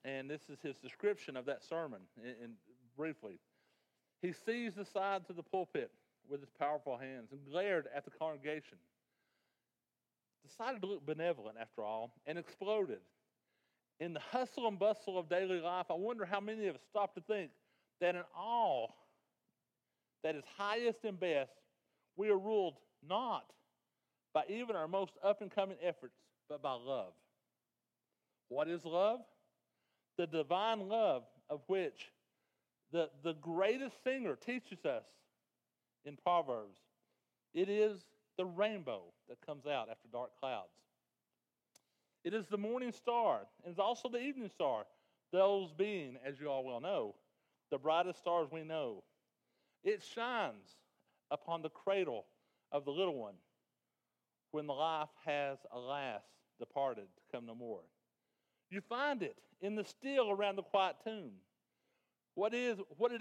And this is his description of that sermon, briefly. He seized the sides of the pulpit with his powerful hands and glared at the congregation. Decided to look benevolent, after all, and exploded. In the hustle and bustle of daily life, I wonder how many of us stop to think that in all that is highest and best, we are ruled not by even our most up-and-coming efforts, but by love. What is love? The divine love of which the greatest singer teaches us in Proverbs. It is the rainbow that comes out after dark clouds. It is the morning star, and it's also the evening star, those being, as you all well know, the brightest stars we know. It shines upon the cradle of the little one when the life has, alas, departed to come no more. You find it in the still around the quiet tomb. What is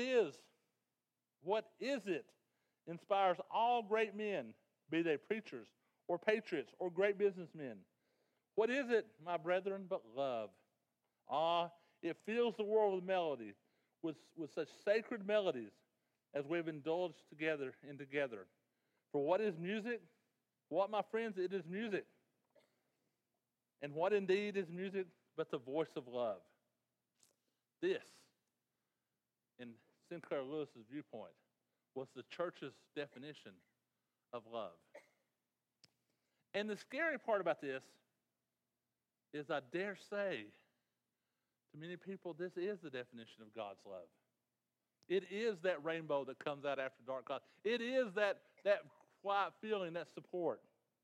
it inspires all great men, be they preachers or patriots or great businessmen? What is it, my brethren, but love? It fills the world with melody, with such sacred melodies as we've indulged together. For what is music? What, my friends? It is music. And what indeed is music but the voice of love? This, in Sinclair Lewis's viewpoint, was the church's definition of love. And the scary part about this is, I dare say, to many people, this is the definition of God's love. It is that rainbow that comes out after dark clouds. It is that quiet feeling, that support.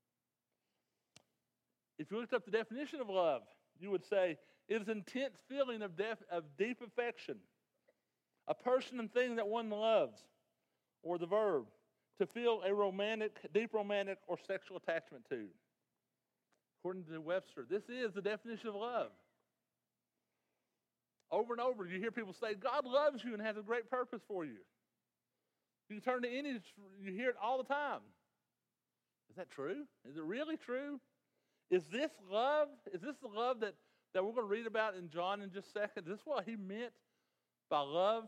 If you looked up the definition of love, you would say it is an intense feeling of deep affection, a person and thing that one loves, or the verb, to feel a deep romantic or sexual attachment to. According to Webster, this is the definition of love. Over and over, you hear people say, God loves you and has a great purpose for you. You turn to any, you hear it all the time. Is that true? Is it really true? Is this love? Is this the love that we're going to read about in John in just a second? Is this what he meant by love?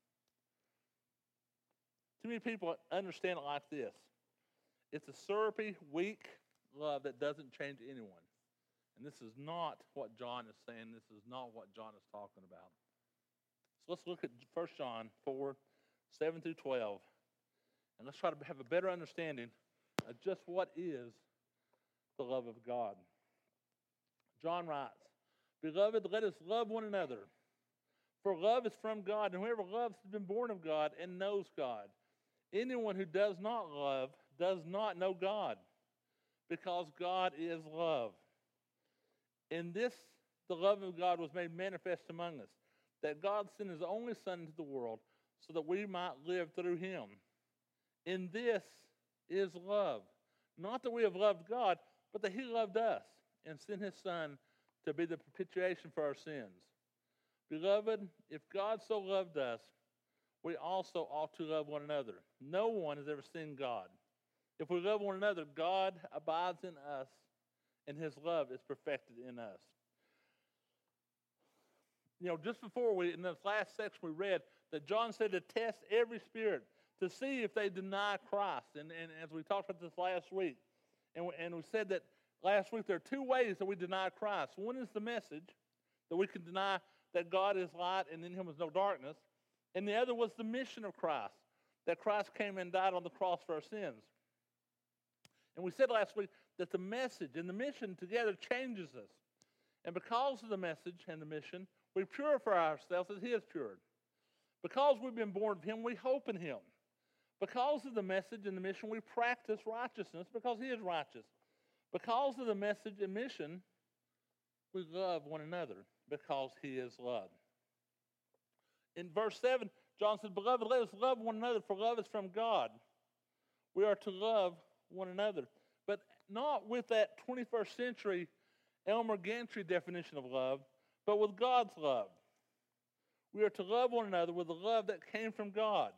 Too many people understand it like this. It's a syrupy, weak love that doesn't change anyone. And this is not what John is saying. This is not what John is talking about. So let's look at 1 John 4, 7 through 12. And let's try to have a better understanding of just what is the love of God. John writes, Beloved, let us love one another. For love is from God, and whoever loves has been born of God and knows God. Anyone who does not love does not know God, because God is love. In this, the love of God was made manifest among us, that God sent his only Son into the world so that we might live through him. In this is love. Not that we have loved God, but that he loved us and sent his Son to be the propitiation for our sins. Beloved, if God so loved us, we also ought to love one another. No one has ever seen God. If we love one another, God abides in us, and his love is perfected in us. You know, just before in the last section we read that John said to test every spirit to see if they deny Christ. And as we talked about this last week, and we said that last week there are two ways that we deny Christ. One is the message, that we can deny that God is light and in him is no darkness. And the other was the mission of Christ, that Christ came and died on the cross for our sins. And we said last week that the message and the mission together changes us. And because of the message and the mission, we purify ourselves as he is pure. Because we've been born of him, we hope in him. Because of the message and the mission, we practice righteousness because he is righteous. Because of the message and mission, we love one another because he is love. In verse 7, John said, Beloved, let us love one another, for love is from God. We are to love one another, but not with that 21st century Elmer Gantry definition of love, but with God's love. We are to love one another with the love that came from God.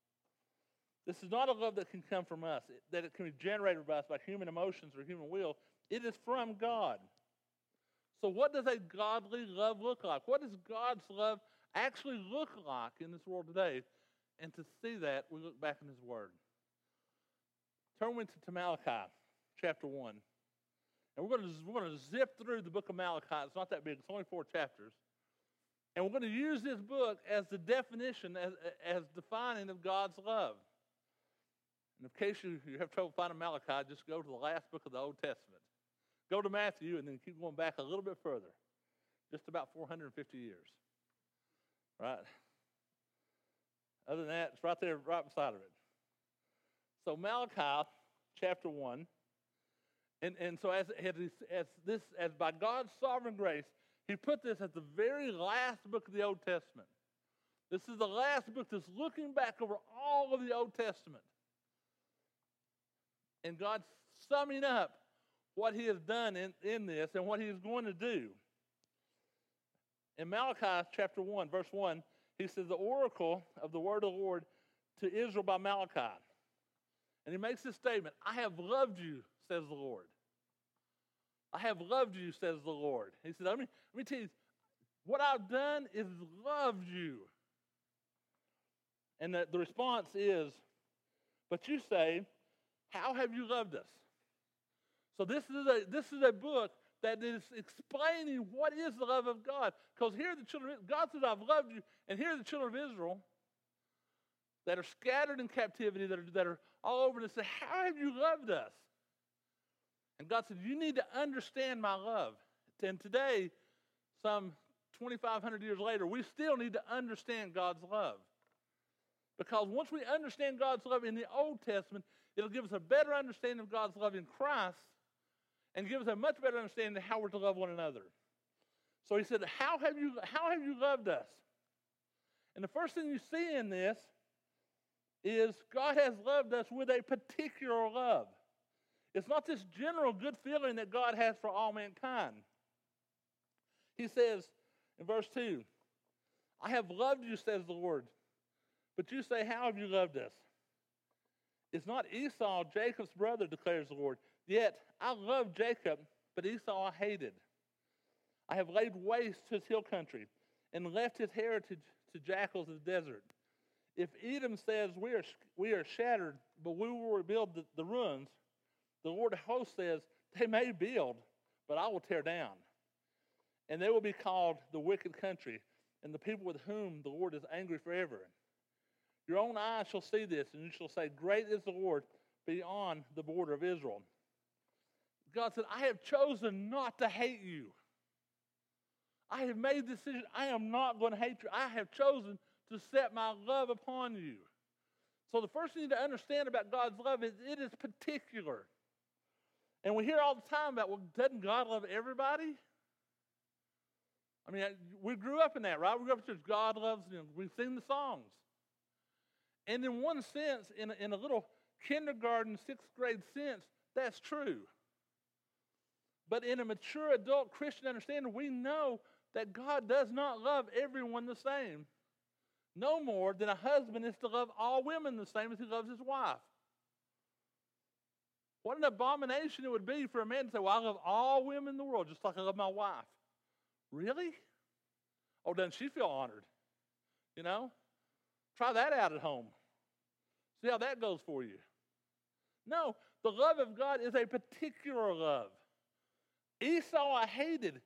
This is not a love that can come from us, that it can be generated by us by human emotions or human will. It is from God. So what does a godly love look like? What does God's love actually look like in this world today? And to see that, we look back in His Word. Turn with to Malachi, chapter 1. And we're going to zip through the book of Malachi. It's not that big. It's only 4 chapters. And we're going to use this book as the definition, as defining of God's love. And in case you have trouble finding Malachi, just go to the last book of the Old Testament. Go to Matthew and then keep going back a little bit further. Just about 450 years. Right? Other than that, it's right there, right beside of it. So Malachi, chapter 1. And so as by God's sovereign grace, He put this at the very last book of the Old Testament. This is the last book that's looking back over all of the Old Testament. And God's summing up what He has done in this and what He is going to do. In Malachi chapter 1, verse 1, He says, the oracle of the word of the Lord to Israel by Malachi. And He makes this statement, I have loved you, says the Lord. I have loved you, says the Lord. He said, let me tell you, what I've done is loved you. And the response is, but you say, how have you loved us? So this is a book that is explaining what is the love of God. Because here the children of God says, I've loved you. And here are the children of Israel that are scattered in captivity, that are all over, and say, how have you loved us? And God said, you need to understand my love. And today, some 2,500 years later, we still need to understand God's love. Because once we understand God's love in the Old Testament, it'll give us a better understanding of God's love in Christ and give us a much better understanding of how we're to love one another. So He said, how have you loved us? And the first thing you see in this is God has loved us with a particular love. It's not this general good feeling that God has for all mankind. He says in verse 2, I have loved you, says the Lord. But you say, how have you loved us? It's not Esau, Jacob's brother, declares the Lord. Yet I loved Jacob, but Esau I hated. I have laid waste his hill country and left his heritage to jackals of the desert. If Edom says, we are shattered, but we will rebuild the ruins, the Lord of hosts says, they may build, but I will tear down. And they will be called the wicked country, and the people with whom the Lord is angry forever. Your own eyes shall see this, and you shall say, great is the Lord beyond the border of Israel. God said, I have chosen not to hate you. I have made the decision, I am not going to hate you. I have chosen to set my love upon you. So the first thing you need to understand about God's love is it is particular. And we hear all the time about, well, doesn't God love everybody? I mean, we grew up in that, right? We grew up in church. God loves them. We've seen the songs. And in one sense, in a little kindergarten, 6th grade sense, that's true. But in a mature adult Christian understanding, we know that God does not love everyone the same. No more than a husband is to love all women the same as he loves his wife. What an abomination it would be for a man to say, well, I love all women in the world just like I love my wife. Really? Oh, doesn't she feel honored? You know? Try that out at home. See how that goes for you. No, the love of God is a particular love. Esau I hated.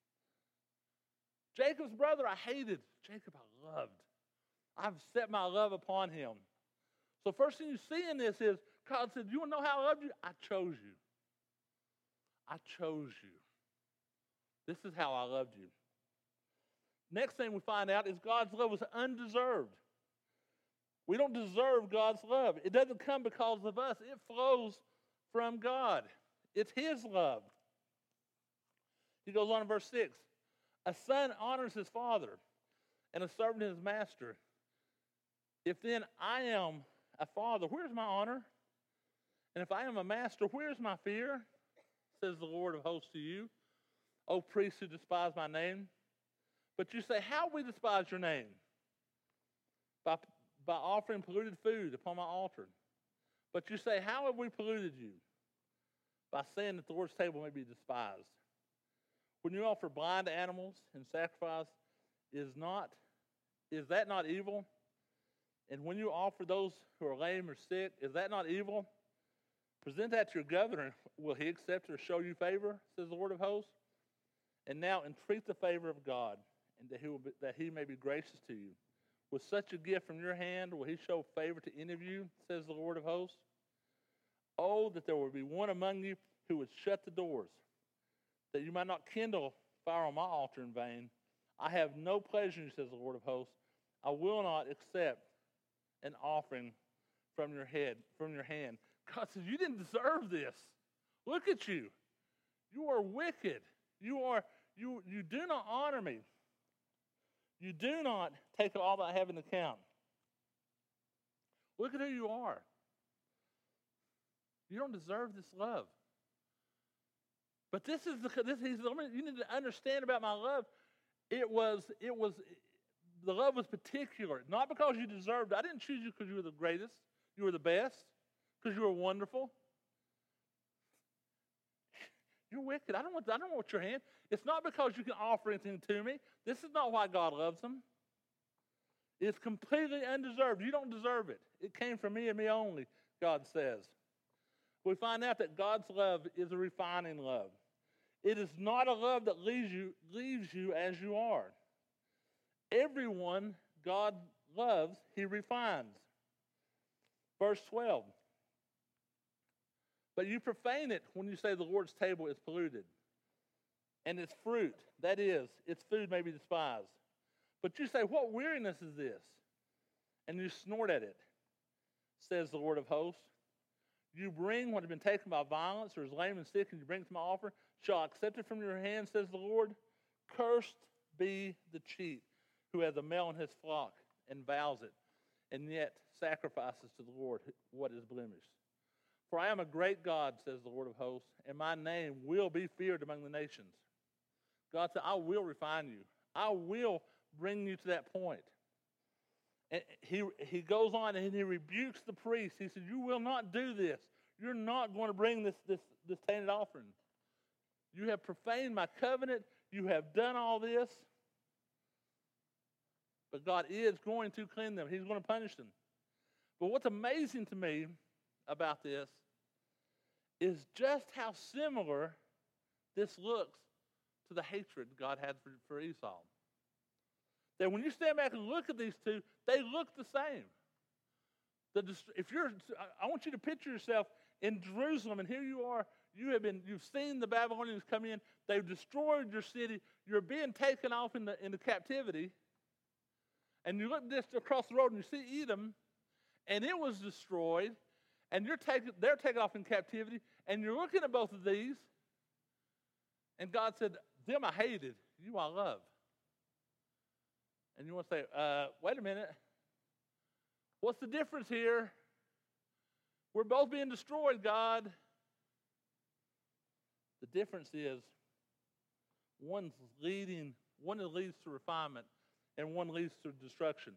Jacob's brother I hated. Jacob I loved. I've set my love upon him. So first thing you see in this is God said, you want to know how I loved you? I chose you. I chose you. This is how I loved you. Next thing we find out is God's love was undeserved. We don't deserve God's love. It doesn't come because of us. It flows from God. It's His love. He goes on in verse 6. A son honors his father, and a servant his master. If then I am a father, where's my honor? And if I am a master, where's my fear? Says the Lord of hosts to you, O priests who despise my name. But you say, how we despise your name? By offering polluted food upon my altar. But you say, how have we polluted you? By saying that the Lord's table may be despised. When you offer blind animals in sacrifice, is that not evil? And when you offer those who are lame or sick, is that not evil? Present that to your governor. Will he accept or show you favor, says the Lord of hosts? And now entreat the favor of God, and that he may be gracious to you. With such a gift from your hand, will he show favor to any of you, says the Lord of hosts? Oh, that there would be one among you who would shut the doors, that you might not kindle fire on my altar in vain. I have no pleasure, says the Lord of hosts. I will not accept an offering from your hand. God says, you didn't deserve this. Look at you. You are wicked. You do not honor me. You do not take all that I have into account. Look at who you are. You don't deserve this love. But he says, you need to understand about my love. The love was particular, not because you deserved it. I didn't choose you because you were the greatest, you were the best, because you were wonderful. You're wicked. I don't want your hand. It's not because you can offer anything to me. This is not why God loves them. It's completely undeserved. You don't deserve it. It came from me and me only, God says. We find out that God's love is a refining love. It is not a love that leaves you as you are. Everyone God loves, he refines. Verse 12. But you profane it when you say the Lord's table is polluted, and its fruit, that is, its food may be despised. But you say, what weariness is this? And you snort at it, says the Lord of hosts. You bring what has been taken by violence or is lame and sick, and you bring it to my altar. Shall I accept it from your hand, says the Lord? Cursed be the cheat who has a male in his flock and vows it, and yet sacrifices to the Lord what is blemished. For I am a great God, says the Lord of hosts, and my name will be feared among the nations. God said, I will refine you. I will bring you to that point. And he goes on and he rebukes the priest. He said, you will not do this. You're not going to bring this tainted offering. You have profaned my covenant. You have done all this. But God is going to cleanse them. He's going to punish them. But what's amazing to me about this is just how similar this looks to the hatred God had for Esau. That when you stand back and look at these two, they look the same. I want you to picture yourself in Jerusalem, and here you are. You've seen the Babylonians come in. They've destroyed your city. You're being taken off into captivity. And you look just across the road and you see Edom, and it was destroyed. And they're taken off in captivity, and you're looking at both of these, and God said, them I hated, you I love. And you want to say, wait a minute. What's the difference here? We're both being destroyed, God. The difference is one leads to refinement, and one leads to destruction.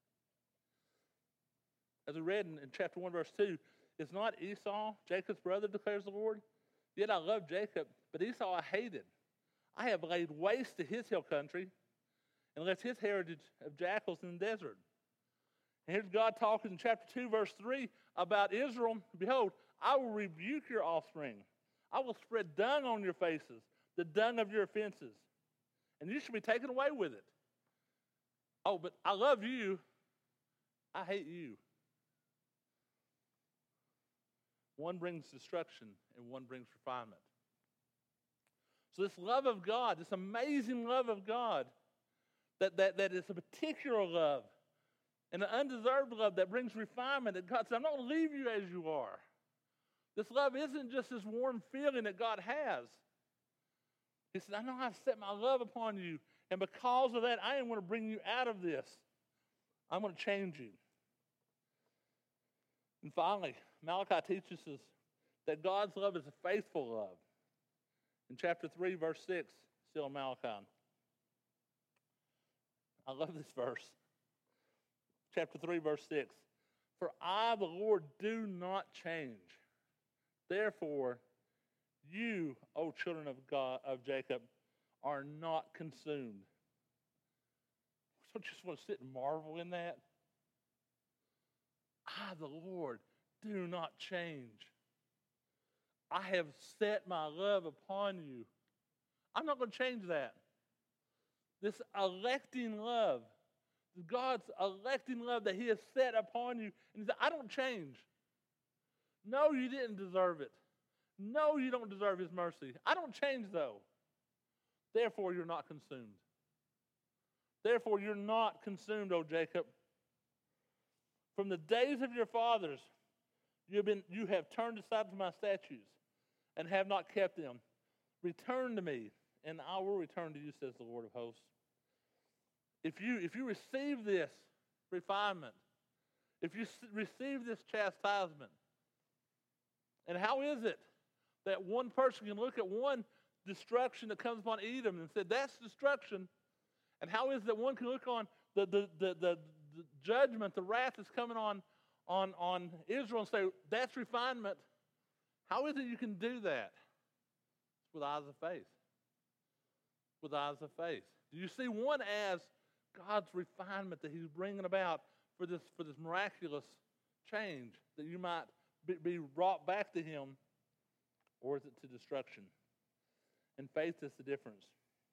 As we read in chapter 1, verse 2, is not Esau Jacob's brother, declares the Lord? Yet I love Jacob, but Esau I hated. I have laid waste to his hill country and left his heritage of jackals in the desert. And here's God talking in chapter 2, verse 3 about Israel. Behold, I will rebuke your offspring. I will spread dung on your faces, the dung of your offenses, and you shall be taken away with it. Oh, but I love you. I hate you. One brings destruction, and one brings refinement. So this love of God, this amazing love of God, that is a particular love, and an undeserved love that brings refinement, that God said, I'm not going to leave you as you are. This love isn't just this warm feeling that God has. He said, I know how to set my love upon you, and because of that, I am going to bring you out of this. I'm going to change you. And finally, Malachi teaches us that God's love is a faithful love. In chapter 3, verse 6, still in Malachi. I love this verse. Chapter 3, verse 6. For I, the Lord, do not change. Therefore, you, O children of God, of Jacob, are not consumed. Don't you just want to sit and marvel in that? I, the Lord, do not change. I have set my love upon you. I'm not going to change that. This electing love, God's electing love that he has set upon you. And he said, I don't change. No, you didn't deserve it. No, you don't deserve his mercy. I don't change, though. Therefore, you're not consumed. Therefore, you're not consumed, O Jacob. From the days of your fathers, you have turned aside from my statutes and have not kept them. Return to me, and I will return to you, says the Lord of hosts. If you receive this refinement, if you receive this chastisement, and how is it that one person can look at one destruction that comes upon Edom and say, that's destruction, and how is it that one can look on the judgment, the wrath that's coming on Israel and say, that's refinement? How is it you can do that? It's with eyes of faith. With eyes of faith. Do you see one as God's refinement that he's bringing about for this miraculous change that you might be brought back to him, or is it to destruction? And faith is the difference.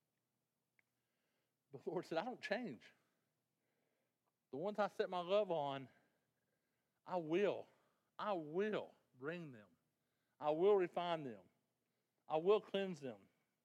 But the Lord said, I don't change. The ones I set my love on, I will bring them. I will refine them. I will cleanse them.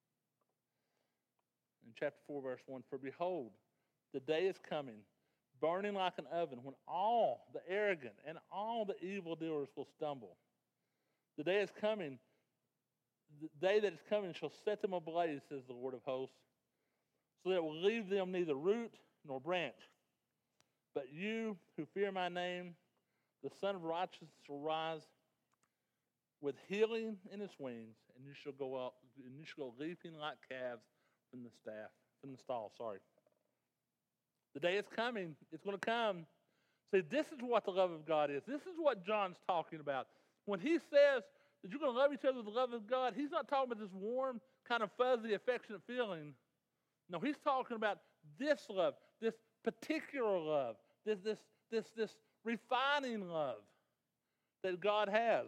In chapter 4, verse 1, for behold, the day is coming, burning like an oven, when all the arrogant and all the evildoers will stumble. The day is coming, the day that is coming shall set them ablaze, says the Lord of hosts, so that it will leave them neither root nor branch. But you who fear my name, the Son of Righteousness shall rise with healing in his wings, and you shall go up, and you shall go leaping like calves from the stall. The day is coming. It's going to come. See, this is what the love of God is. This is what John's talking about. When he says that you're going to love each other with the love of God, he's not talking about this warm, kind of fuzzy, affectionate feeling. No, he's talking about this love, this particular love, this refining love that God has.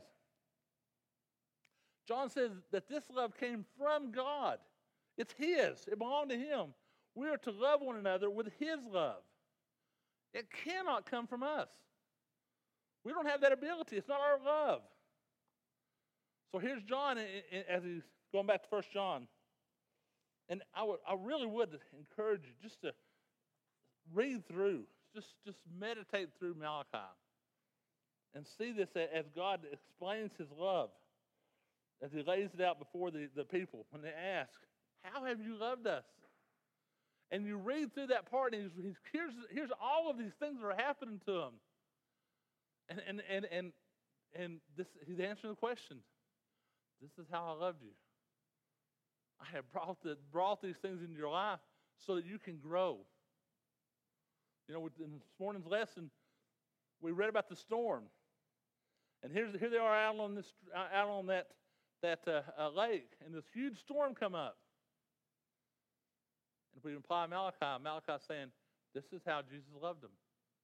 John says that this love came from God. It's his. It belonged to him. We are to love one another with his love. It cannot come from us. We don't have that ability. It's not our love. So here's John as he's going back to 1 John. And I really would encourage you just to read through, just meditate through Malachi and see this as God explains his love, as he lays it out before the people when they ask, how have you loved us? And you read through that part, and here's all of these things that are happening to him. And this, he's answering the question. This is how I loved you. I have brought these things into your life so that you can grow. You know, in this morning's lesson, we read about the storm, and here they are out on that lake, and this huge storm come up. And if we apply Malachi's saying, this is how Jesus loved them.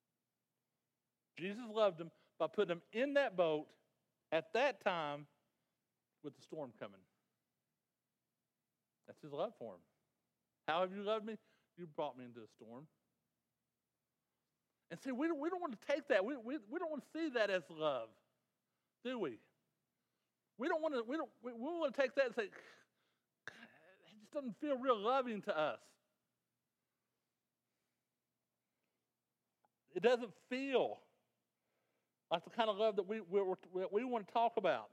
Jesus loved them by putting them in that boat at that time with the storm coming. That's his love for them. How have you loved me? You brought me into a storm. And see, we don't want to take that. We don't want to see that as love, do we? We want to take that and say, it just doesn't feel real loving to us. It doesn't feel like the kind of love that we want to talk about.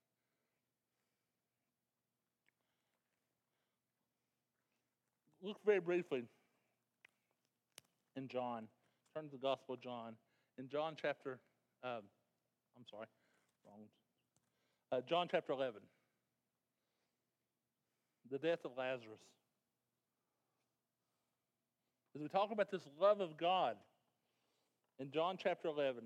Look very briefly in John. Turn to the Gospel of John. In John chapter, John chapter 11. The death of Lazarus. As we talk about this love of God, in John chapter 11,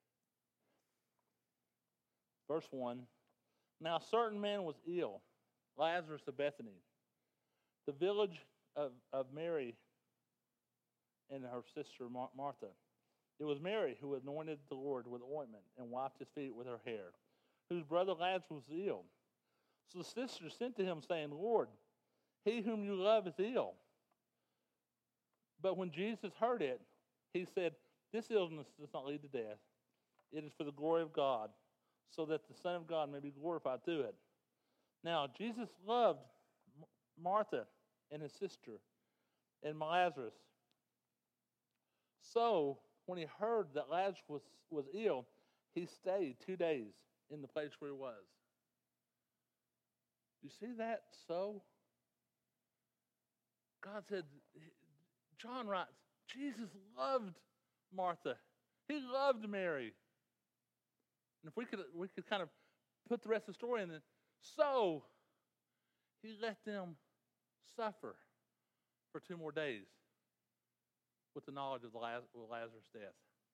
verse 1, now a certain man was ill Lazarus of Bethany, the village of Mary and her sister Martha. It was Mary who anointed the Lord with ointment and wiped his feet with her hair, whose brother Lazarus was ill. So the sisters sent to him, saying, Lord, he whom you love is ill. But when Jesus heard it, he said, this illness does not lead to death. It is for the glory of God, so that the Son of God may be glorified through it. Now, Jesus loved Martha and his sister and Lazarus. So, when he heard that Lazarus was ill, he stayed 2 days in the place where he was. You see that? So, God said, John writes, Jesus loved Martha. He loved Mary. And if we could kind of put the rest of the story in, so he let them suffer for 2 more days with the knowledge of Lazarus' death.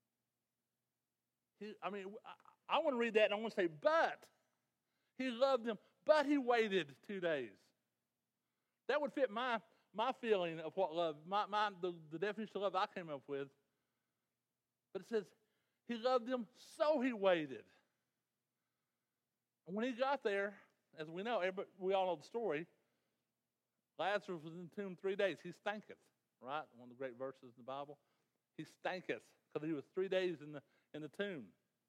I want to read that and I want to say, but he loved them, but he waited 2 days. That would fit my feeling of what love, the definition of love I came up with. But it says, he loved them, so he waited. And when he got there, as we know, we all know the story, Lazarus was in the tomb 3 days. He stanketh, right? One of the great verses in the Bible. He stanketh, because he was 3 days in the tomb.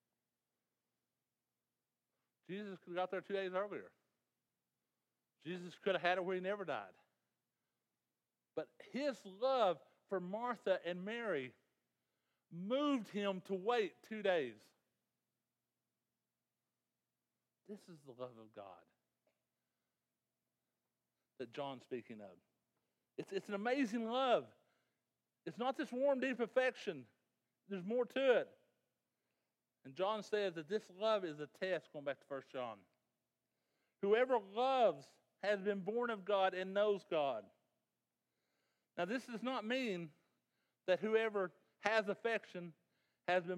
Jesus could have got there 2 days earlier. Jesus could have had it where he never died. But his love for Martha and Mary moved him to wait 2 days. This is the love of God that John's speaking of. It's an amazing love. It's not this warm, deep affection. There's more to it. And John says that this love is a test, going back to 1 John. Whoever loves has been born of God and knows God. Now, this does not mean that whoever has affection has been,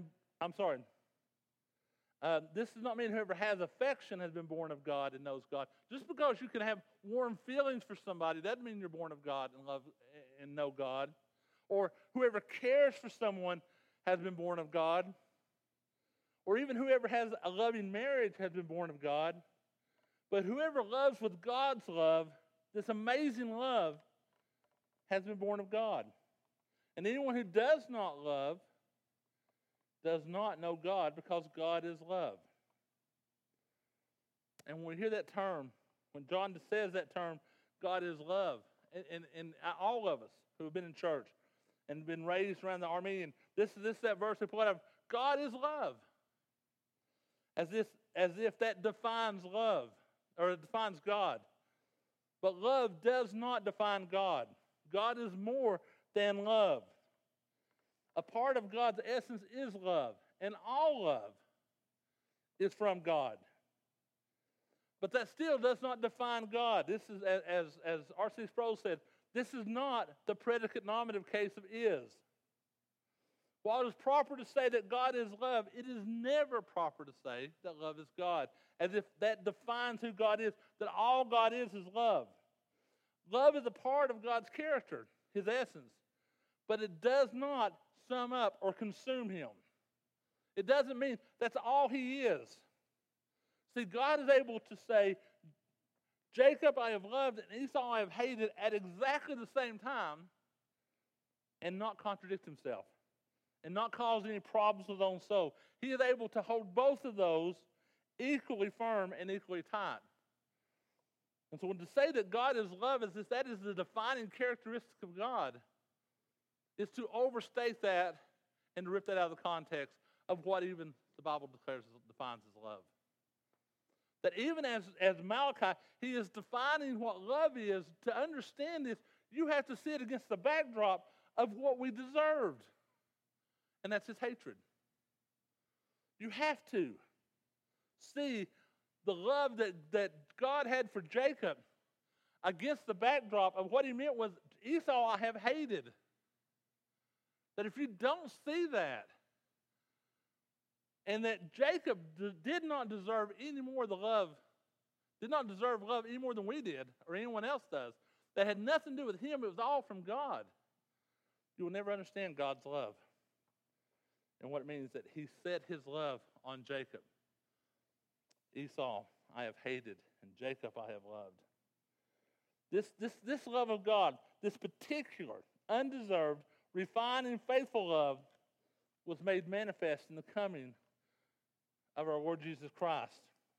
this does not mean whoever has affection has been born of God and knows God. Just because you can have warm feelings for somebody doesn't mean you're born of God and love and know God. Or whoever cares for someone has been born of God. Or even whoever has a loving marriage has been born of God. But whoever loves with God's love, this amazing love, has been born of God. And anyone who does not love does not know God, because God is love. And when we hear that term, when John says that term, God is love, and all of us who have been in church and been raised around the Armenian, this is that verse we put up, God is love. As if that defines love, or it defines God. But love does not define God. God is more than love. A part of God's essence is love, and all love is from God. But that still does not define God. This is, as R.C. Sproul said, this is not the predicate nominative case of is. While it is proper to say that God is love, it is never proper to say that love is God, as if that defines who God is, that all God is love. Love is a part of God's character, his essence, but it does not sum up or consume him. It doesn't mean that's all he is. See, God is able to say, Jacob I have loved and Esau I have hated at exactly the same time, and not contradict himself and not cause any problems with his own soul. He is able to hold both of those equally firm and equally tight. And so when to say that God is love is this, that is the defining characteristic of God, is to overstate that and to rip that out of the context of what even the Bible defines as love. That even as Malachi, he is defining what love is. To understand this, you have to see it against the backdrop of what we deserved. And that's his hatred. You have to see the love that God had for Jacob against the backdrop of what he meant was, Esau I have hated. That if you don't see that, and that Jacob did not deserve any more of the love did not deserve love any more than we did or anyone else does. That had nothing to do with him. It was all from God. You will never understand God's love. And what it means that he set his love on Jacob. Esau I have hated, and Jacob I have loved. This love of God, this particular, undeserved, refined, and faithful love was made manifest in the coming of our Lord Jesus Christ.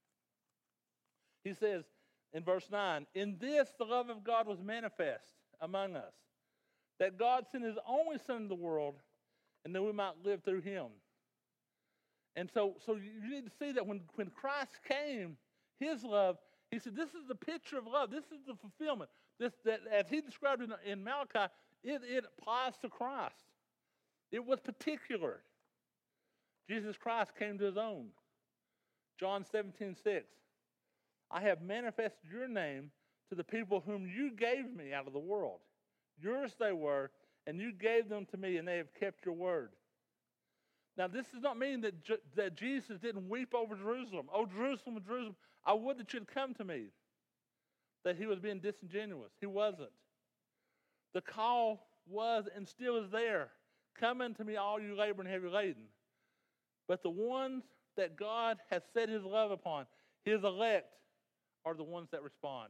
He says in verse 9, in this the love of God was manifest among us, that God sent his only Son into the world, and that we might live through him. And so you need to see that when Christ came, his love, he said, this is the picture of love. This is the fulfillment. That as he described in Malachi, it applies to Christ. It was particular. Jesus Christ came to his own. John 17:6. I have manifested your name to the people whom you gave me out of the world. Yours they were, and you gave them to me, and they have kept your word. Now, this does not mean that Jesus didn't weep over Jerusalem. Oh, Jerusalem, Jerusalem, I would that you'd come to me. That he was being disingenuous. He wasn't. The call was and still is there. Come unto me, all you labor and heavy laden. But the ones that God has set his love upon, his elect, are the ones that respond.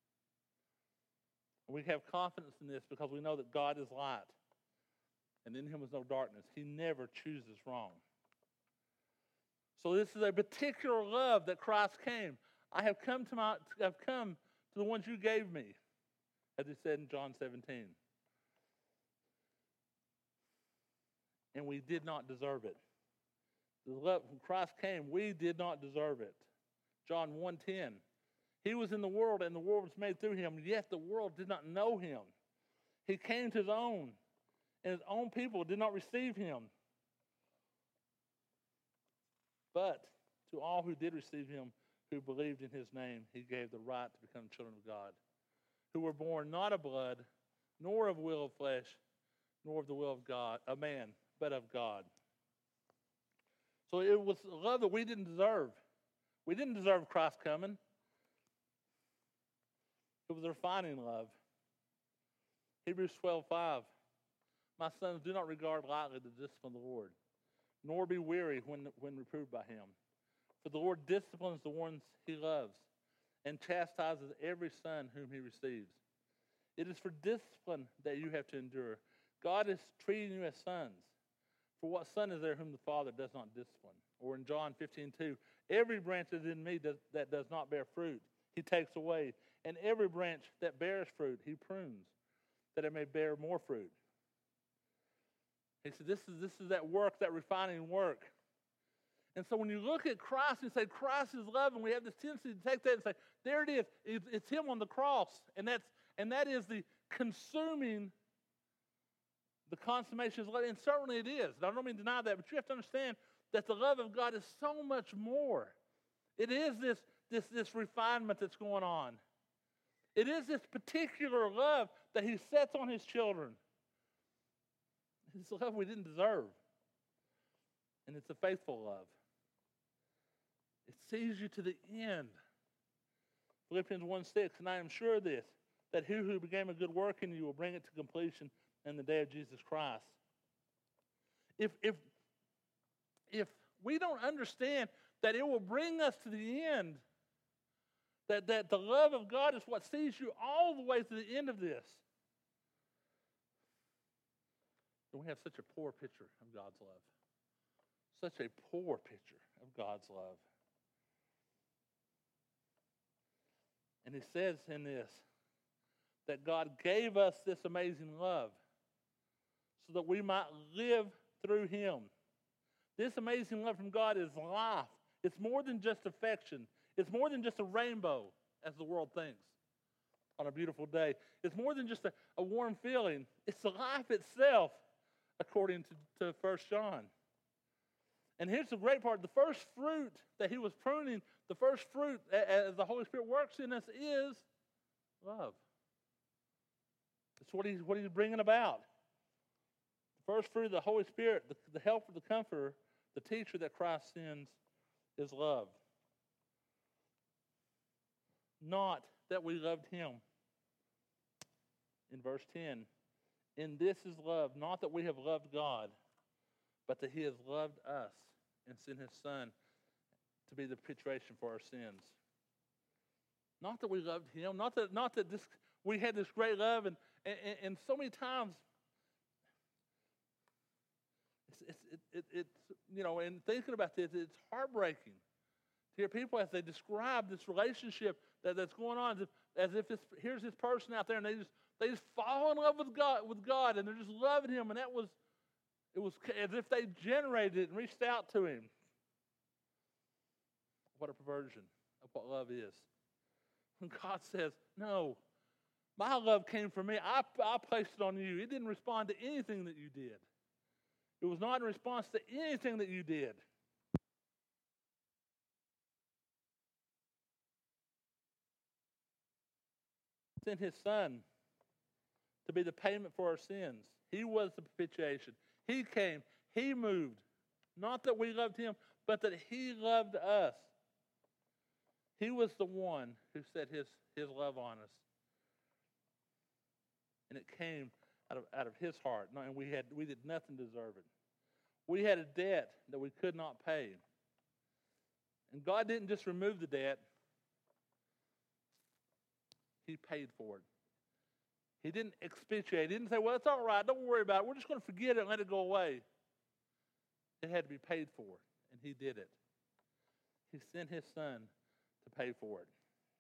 We have confidence in this because we know that God is light, and in him is no darkness. He never chooses wrong. So this is a particular love that Christ came. I have come to the ones you gave me, as he said in John 17. And we did not deserve it. The love when Christ came, we did not deserve it. John 1:10. He was in the world, and the world was made through him, yet the world did not know him. He came to his own, and his own people did not receive him. But to all who did receive him, who believed in his name, he gave the right to become children of God, who were born not of blood, nor of will of flesh, nor of the will of God, of man, but of God. So it was a love that we didn't deserve. We didn't deserve Christ coming. It was a refining love. Hebrews 12:5. My sons, do not regard lightly the discipline of the Lord, nor be weary when reproved by him. For the Lord disciplines the ones he loves, and chastises every son whom he receives. It is for discipline that you have to endure. God is treating you as sons. For what son is there whom the Father does not discipline? Or in John 15:2, every branch that is in me that does not bear fruit, he takes away. And every branch that bears fruit, he prunes, that it may bear more fruit. He said, this is that work, that refining work. And so when you look at Christ and say, Christ is love, and we have this tendency to take that and say, there it is. It's him on the cross. And that is the consuming, the consummation of love. And certainly it is. I don't mean to deny that, but you have to understand that the love of God is so much more. It is this refinement that's going on. It is this particular love that he sets on his children. It's a love we didn't deserve. And it's a faithful love. It sees you to the end. Philippians 1:6, and I am sure of this, that he who began a good work in you will bring it to completion in the day of Jesus Christ. If we don't understand that it will bring us to the end, that the love of God is what sees you all the way to the end of this, then we have such a poor picture of God's love. Such a poor picture of God's love. And he says in this, that God gave us this amazing love so that we might live through him. This amazing love from God is life. It's more than just affection. It's more than just a rainbow, as the world thinks, on a beautiful day. It's more than just a warm feeling. It's the life itself, according to 1 John. And here's the great part. The first fruit that he was pruning, the first fruit as the Holy Spirit works in us is love. It's what he's bringing about. The first fruit of the Holy Spirit, the helper, the comforter, the teacher that Christ sends is love. not that we loved him. In verse 10, in this is love, not that we have loved God, but that he has loved us and sent his Son to be the propitiation for our sins. Not that we loved him, not that this we had this great love, and so many times it's and thinking about this, it's heartbreaking to hear people as they describe this relationship that's going on, as if here's this person out there, and they just fall in love with God, and they're just loving him, and it was as if they generated it and reached out to him. What a perversion of what love is. When God says, no, my love came from me. I placed it on you. It didn't respond to anything that you did. It was not in response to anything that you did. Sent his Son to be the payment for our sins. He was the propitiation. He came. He moved. Not that we loved him, but that he loved us. He was the one who set his love on us. And it came out of his heart. And we did nothing to deserve it. We had a debt that we could not pay. And God didn't just remove the debt. He paid for it. He didn't expiate. He didn't say, well, it's all right. Don't worry about it. We're just going to forget it and let it go away. It had to be paid for. And he did it. He sent his Son to pay for it.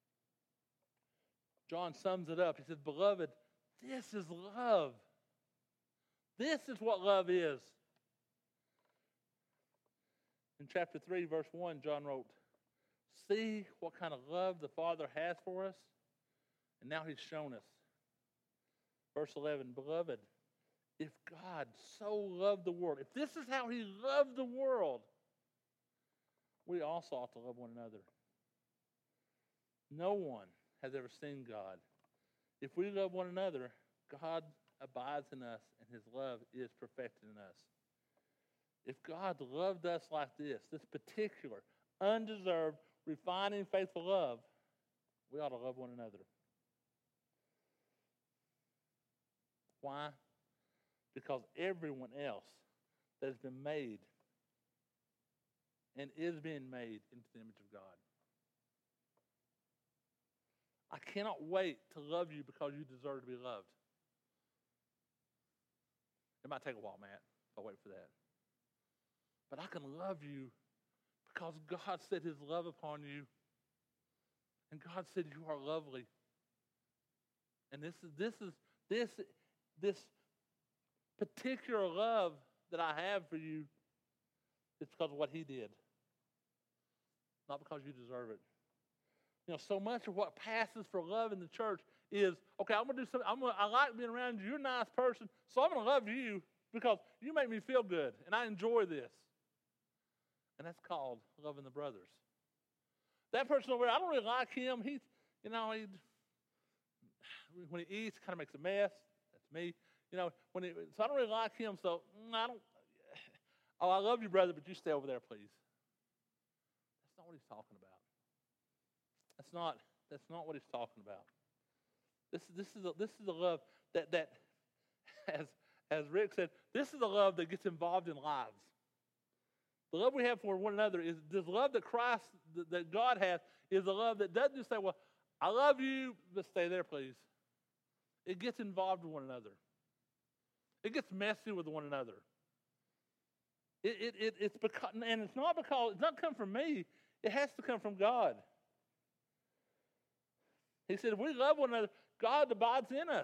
John sums it up. He says, beloved, this is love. This is what love is. In chapter 3, verse 1, John wrote, see what kind of love the Father has for us. And now he's shown us. Verse 11, beloved, if God so loved the world, if this is how he loved the world, we also ought to love one another. No one has ever seen God. If we love one another, God abides in us, and his love is perfected in us. If God loved us like this particular, undeserved, refining, faithful love, we ought to love one another. Why? Because everyone else that has been made and is being made into the image of God. I cannot wait to love you because you deserve to be loved. It might take a while, Matt. I'll wait for that. But I can love you because God set his love upon you. And God said you are lovely. And this particular love that I have for you is because of what he did. Not because you deserve it. So much of what passes for love in the church is, okay, I'm going to do something. I like being around you. You're a nice person. So I'm going to love you because you make me feel good. And I enjoy this. And that's called loving the brothers. That person over there, I don't really like him. When he eats, kind of makes a mess. That's me. So I don't really like him. So I don't. Oh, I love you, brother, but you stay over there, please. That's not what he's talking about. That's not what he's talking about. This is a love that as Rick said, this is a love that gets involved in lives. The love we have for one another is this love that Christ, that God has, is a love that doesn't just say, well, I love you, but stay there, please. It gets involved with one another. It gets messy with one another. It's because, and it's not come from me. It has to come from God. He said, if we love one another, God abides in us.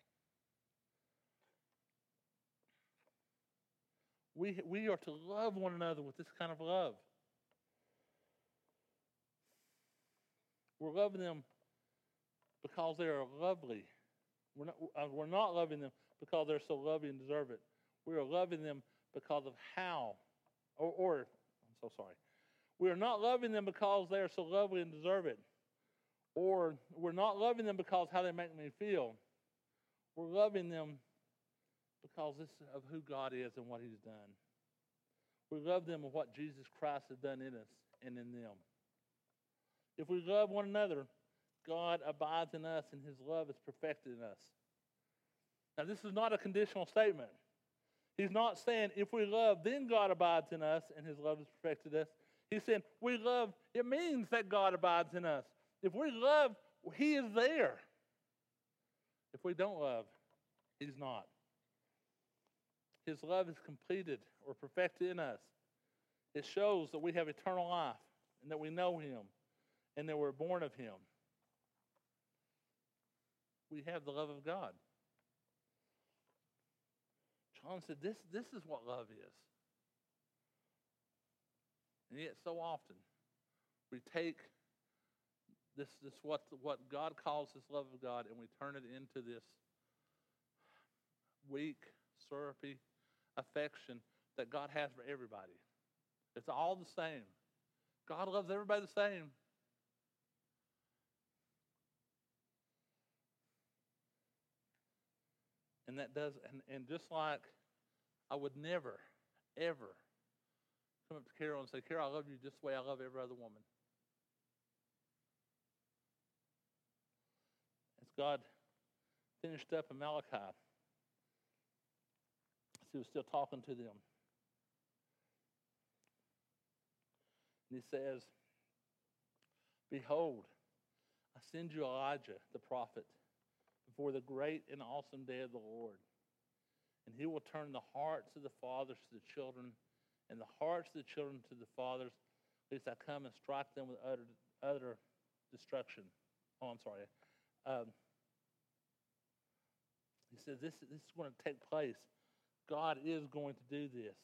We are to love one another with this kind of love. We're loving them because they are lovely. We're not loving them because they're so lovely and deserve it. We are loving them because of how, I'm so sorry. We are not loving them because they are so lovely and deserve it. Or we're not loving them because how they make me feel. We're loving them because this is of who God is and what he's done. We love them of what Jesus Christ has done in us and in them. If we love one another, God abides in us and his love is perfected in us. Now, this is not a conditional statement. He's not saying if we love, then God abides in us and his love is perfected in us. He's saying we love, it means that God abides in us. If we love, he is there. If we don't love, he's not. His love is completed or perfected in us. It shows that we have eternal life and that we know him and that we're born of him. We have the love of God. John said, this is what love is. And yet so often we take this what God calls this love of God and we turn it into this weak, syrupy affection that God has for everybody. It's all the same. God loves everybody the same. And that does, and just like I would never, ever come up to Carol and say, Carol, I love you just the way I love every other woman. As God finished up in Malachi, as he was still talking to them, and he says, behold, I send you Elijah, the prophet, before the great and awesome day of the Lord. And he will turn the hearts of the fathers to the children, and the hearts of the children to the fathers, lest I come and strike them with utter destruction. Oh, I'm sorry. He says this is going to take place. God is going to do this.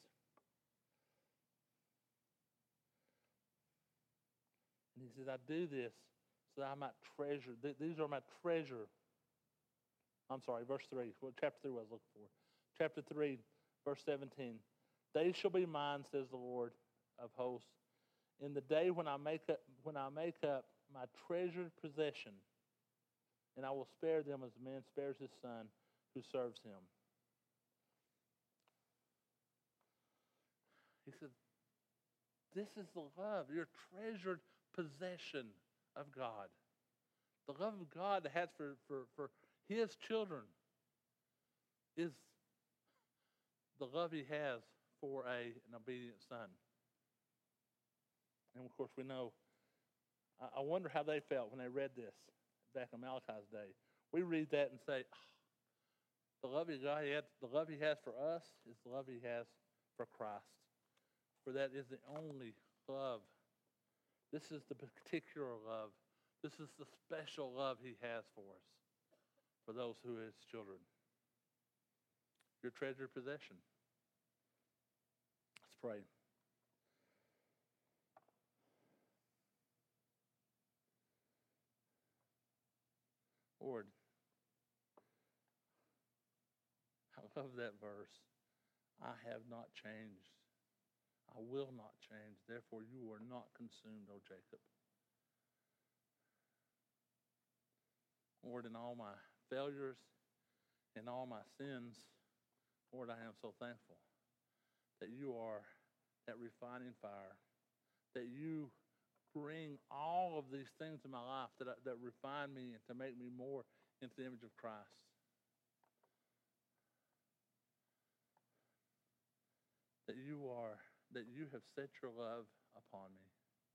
And he says, I do this so that I might treasure. These are my treasure. I'm sorry, verse 3. Well, chapter 3 was I was looking for. Chapter 3, verse 17. They shall be mine, says the Lord of hosts, in the day when I make up my treasured possession, and I will spare them as a man spares his son who serves him. He said, this is the love, your treasured possession of God. The love of God that has for his children is the love he has for an obedient son. And of course we know, I wonder how they felt when they read this back in Malachi's day. We read that and say, the love he has for us is the love he has for Christ. For that is the only love. This is the particular love. This is the special love he has for us, for those who are his children. Your treasured possession. Let's pray. Lord, I love that verse. I have not changed. I will not change. Therefore, you are not consumed, O Jacob. Lord, in all my failures, in all my sins, Lord, I am so thankful that you are that refining fire, that you bring all of these things in my life that refine me and to make me more into the image of Christ. That you have set your love upon me.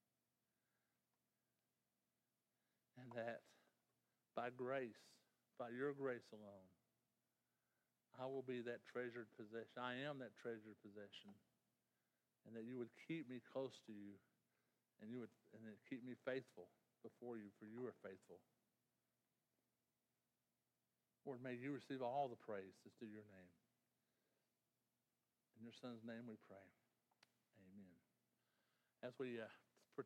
And that by grace, by your grace alone, I will be that treasured possession. I am that treasured possession. And that you would keep me close to you, and that keep me faithful before you, for you are faithful. Lord, may you receive all the praise that's due your name. In your son's name we pray. Amen. As we